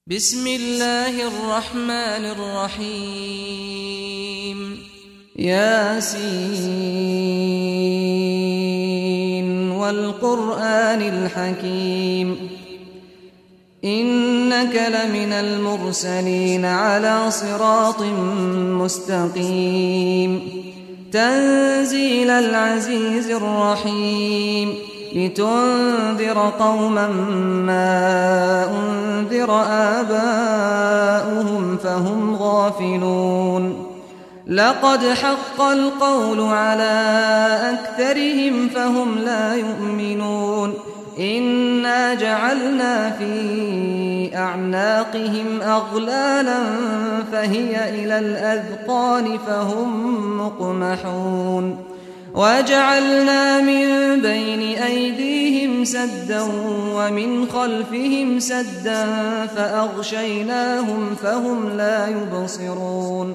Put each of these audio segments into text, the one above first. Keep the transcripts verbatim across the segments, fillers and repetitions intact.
بسم الله الرحمن الرحيم ياسين والقرآن الحكيم إنك لمن المرسلين على صراط مستقيم تنزيل العزيز الرحيم لتنذر قوما ما أنذر آباؤهم فهم غافلون لقد حق القول على أكثرهم فهم لا يؤمنون إنا جعلنا في أعناقهم أغلالا فهي إلى الأذقان فهم مقمحون وجعلنا من بين أيديهم سدا ومن خلفهم سدا فأغشيناهم فهم لا يبصرون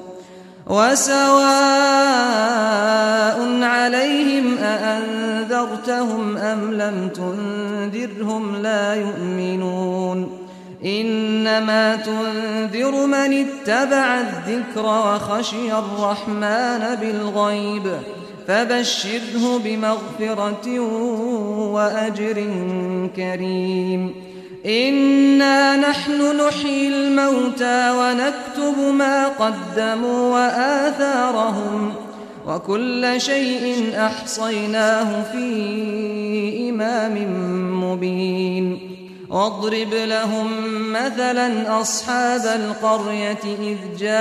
وسواء عليهم أأنذرتهم أم لم تنذرهم لا يؤمنون إنما تنذر من اتبع الذكر وخشي الرحمن بالغيب فبشره بمغفرة وأجر كريم إنا نحن نحيي الموتى ونكتب ما قدموا وآثارهم وكل شيء أحصيناه في إمام مبين واضرب لهم مثلا أصحاب القرية إذ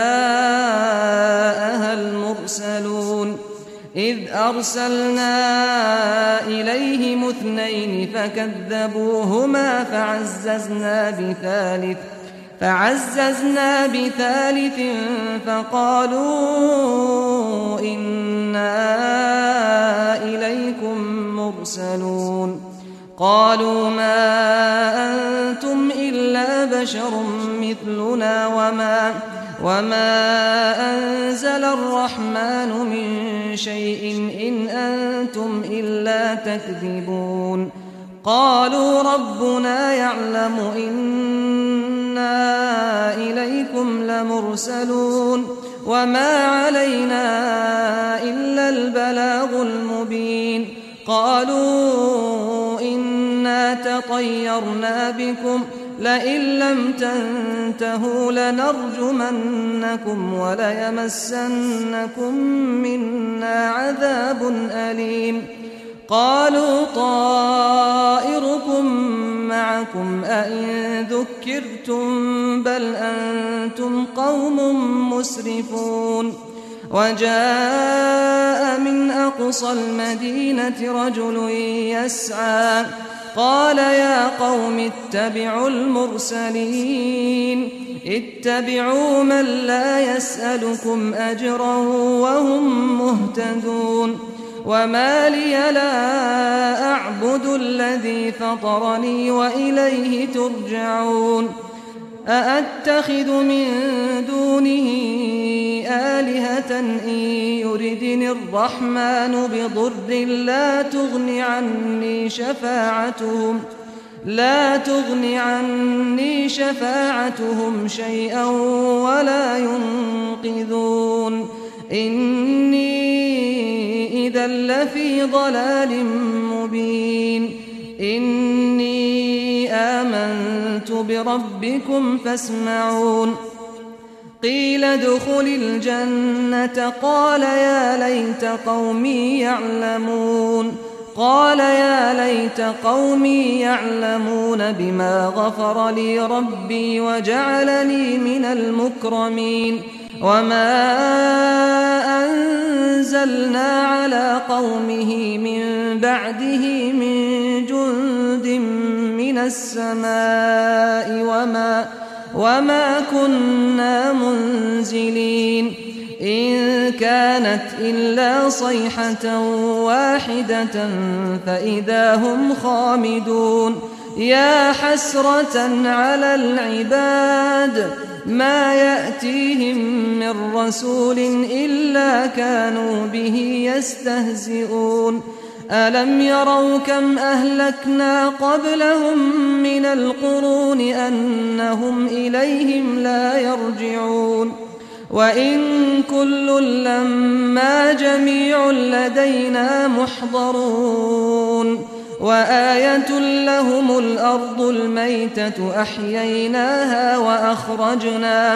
جاءها المرسلون إذ أرسلنا إليهم اثنين فكذبوهما فعززنا بثالث فعززنا بثالث فقالوا إنا إليكم مرسلون قالوا ما أنتم إلا بشر مثلنا وما وما أنزل الرحمن من شيء إن أنتم إلا تكذبون قالوا ربنا يعلم إنا إليكم لمرسلون وما علينا إلا البلاغ المبين قالوا إنا تطيرنا بكم لئن لم تنتهوا لنرجمنكم وليمسنكم منا عذاب أليم قالوا طائركم معكم أئن ذكرتم بل أنتم قوم مسرفون وجاء من أقصى المدينة رجل يسعى قال يا قوم اتبعوا المرسلين اتبعوا من لا يسألكم أجرا وهم مهتدون وما لي لا أعبد الذي فطرني وإليه ترجعون أأتخذ من دونه آلهة إن يردني الرحمن بضر لا تغن عني شفاعتهم لا تغن عني شفاعتهم شيئا ولا ينقذون إني إذا لفي ضلال مبين إني آمنت بربكم فاسمعون قيل ادخل الجنة قال يا ليت قومي يعلمون قال يا ليت قومي يعلمون بما غفر لي ربي وجعلني من المكرمين وما أنزلنا على قومه من بعده من جند من السماء وما وما كنا منزلين إن كانت إلا صيحة واحدة فإذا هم خامدون يا حسرة على العباد ما يأتيهم من رسول إلا كانوا به يستهزئون ألم يروا كم أهلكنا قبلهم من القرون أنهم إليهم لا يرجعون وإن كل لما جميع لدينا محضرون وآية لهم الأرض الميتة أحييناها وأخرجنا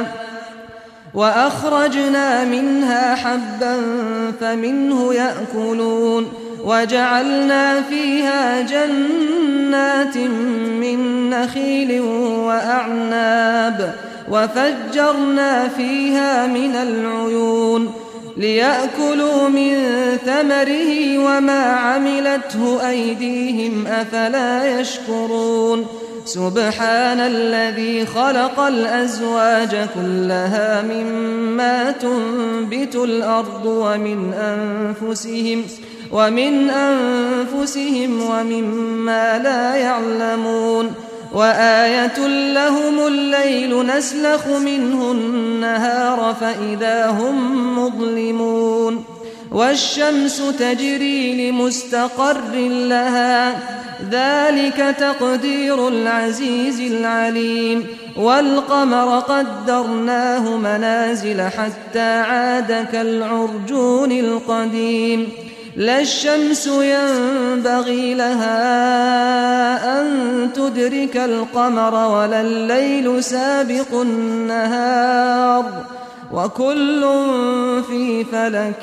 وأخرجنا منها حبا فمنه يأكلون وجعلنا فيها جنات من نخيل وأعناب وفجرنا فيها من العيون ليأكلوا من ثمره وما عملته أيديهم أفلا يشكرون سبحان الذي خلق الأزواج كلها مما تنبت الأرض ومن أنفسهم ومن أنفسهم ومما لا يعلمون وآية لهم الليل نسلخ منه النهار فإذا هم مظلمون والشمس تجري لمستقر لها ذلك تقدير العزيز العليم والقمر قدرناه منازل حتى عاد كالعرجون القديم لا الشمس ينبغي لها أن تدرك القمر ولا الليل سابق النهار وكل في فلك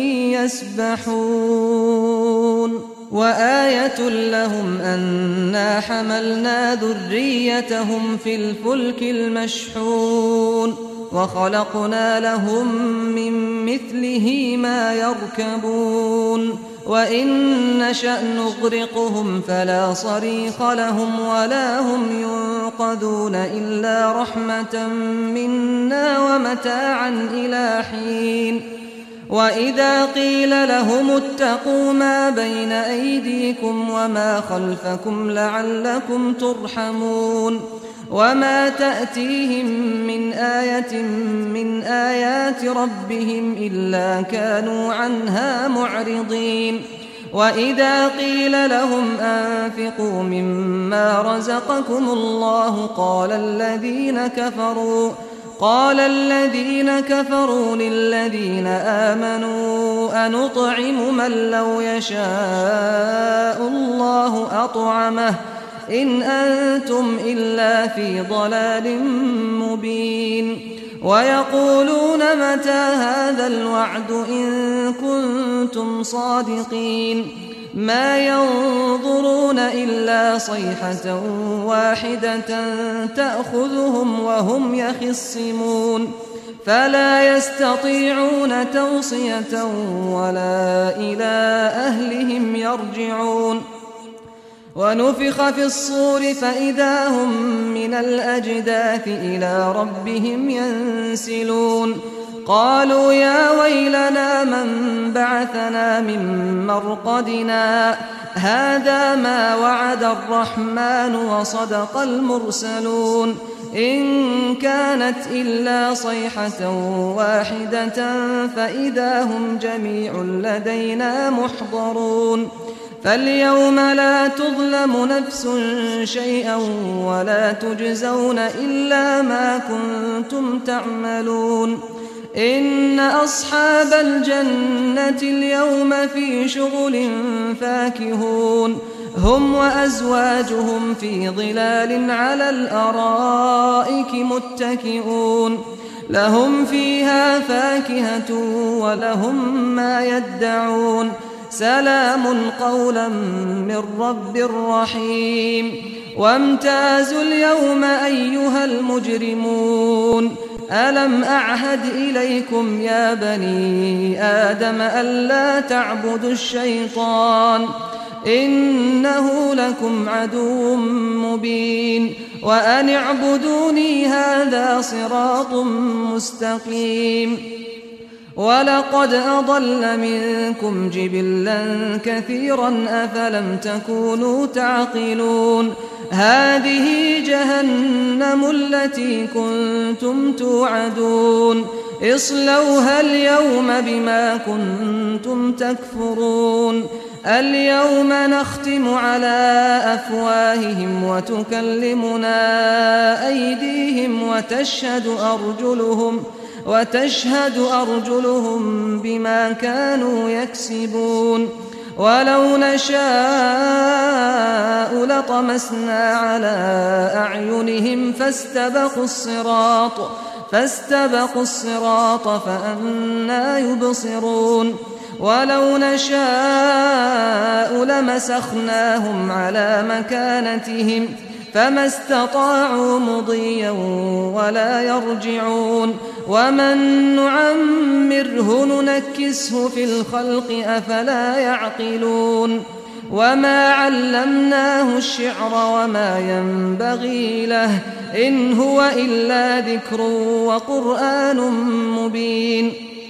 يسبحون وآية لهم أنا حملنا ذريتهم في الفلك المشحون وخلقنا لهم من مثله ما يركبون وإن نشأ نغرقهم فلا صريخ لهم ولا هم ينقذون إلا رحمة منا ومتاعا إلى حين وإذا قيل لهم اتقوا ما بين أيديكم وما خلفكم لعلكم ترحمون وما تأتيهم من آية من آيات ربهم إلا كانوا عنها معرضين وإذا قيل لهم أنفقوا مما رزقكم الله قال الذين كفروا قال الذين كفروا للذين آمنوا أنطعم من لو يشاء الله أطعمه إن أنتم إلا في ضلال مبين ويقولون متى هذا الوعد إن كنتم صادقين ما ينظرون إلا صيحة واحدة تأخذهم وهم يخصمون فلا يستطيعون توصية ولا إلى أهلهم يرجعون ونفخ في الصور فإذا هم من الأجداث إلى ربهم ينسلون قالوا يا ويلنا من بعثنا من مرقدنا هذا ما وعد الرحمن وصدق المرسلون إن كانت إلا صيحة واحدة فإذا هم جميع لدينا محضرون فاليوم لا تظلم نفس شيئا ولا تجزون إلا ما كنتم تعملون إن أصحاب الجنة اليوم في شغل فاكهون هم وأزواجهم في ظلال على الأرائك متكئون لهم فيها فاكهة ولهم ما يدعون سلام قولا من رب رحيم وامتازوا اليوم أيها المجرمون ألم أعهد إليكم يا بني آدم ألا تعبدوا الشيطان إنه لكم عدو مبين وأن اعبدوني هذا صراط مستقيم ولقد أضل منكم جبلا كثيرا أفلم تكونوا تعقلون هذه جهنم التي كنتم توعدون اصلوها اليوم بما كنتم تكفرون اليوم نختم على أفواههم وتكلمنا أيديهم وتشهد أرجلهم وتشهد أرجلهم بما كانوا يكسبون ولو نشاء لطمسنا على أعينهم فاستبقوا الصراط فاستبقوا الصراط فأنى يبصرون ولو نشاء لمسخناهم على مكانتهم فما استطاعوا مضيا ولا يرجعون ومن نعمره ننكسه في الخلق أفلا يعقلون وما علمناه الشعر وما ينبغي له إن هو إلا ذكر وقرآن مبين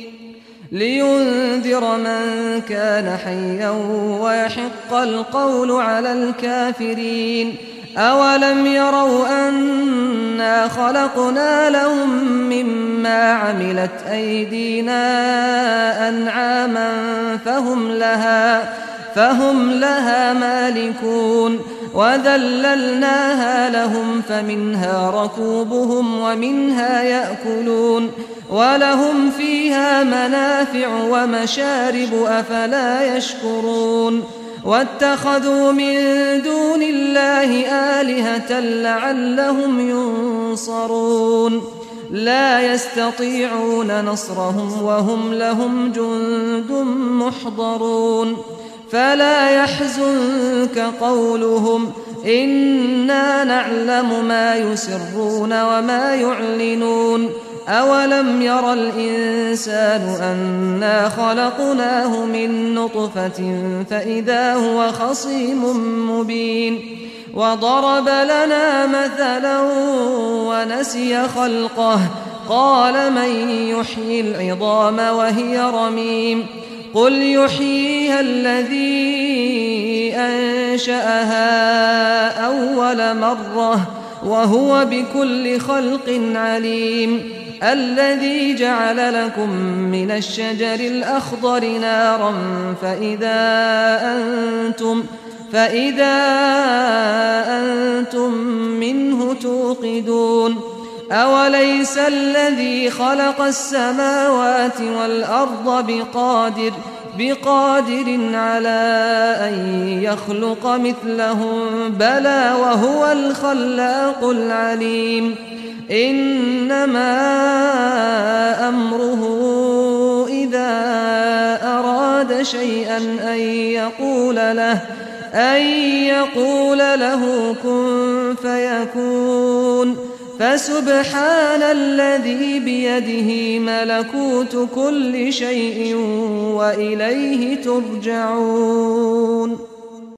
لينذر من كان حيا ويحق القول على الكافرين أولم يروا أنا خلقنا لهم مما عملت أيدينا أنعاما فهم لها فهم لها مالكون وذللناها لهم فمنها ركوبهم ومنها يأكلون ولهم فيها منافع ومشارب أفلا يشكرون واتخذوا من دون الله آلهة لعلهم ينصرون لا يستطيعون نصرهم وهم لهم جند محضرون فلا يحزنك قولهم إنا نعلم ما يسرون وما يعلنون أولم ير الإنسان أنا خلقناه من نطفة فإذا هو خصيم مبين وضرب لنا مثلا ونسي خلقه قال من يحيي العظام وهي رميم قل يحييها الذي أنشأها أول مرة وهو بكل خلق عليم الذي جعل لكم من الشجر الأخضر نارا فإذا أنتم فإذا أنتم منه توقدون أوليس الذي خلق السماوات والأرض بقادر بقادر على أن يخلق مثلهم بلى وهو الخلاق العليم إنما أمره إذا أراد شيئا أن يقول له أن يقول له كن فيكون فسبحان الذي بيده ملكوت كل شيء وإليه ترجعون.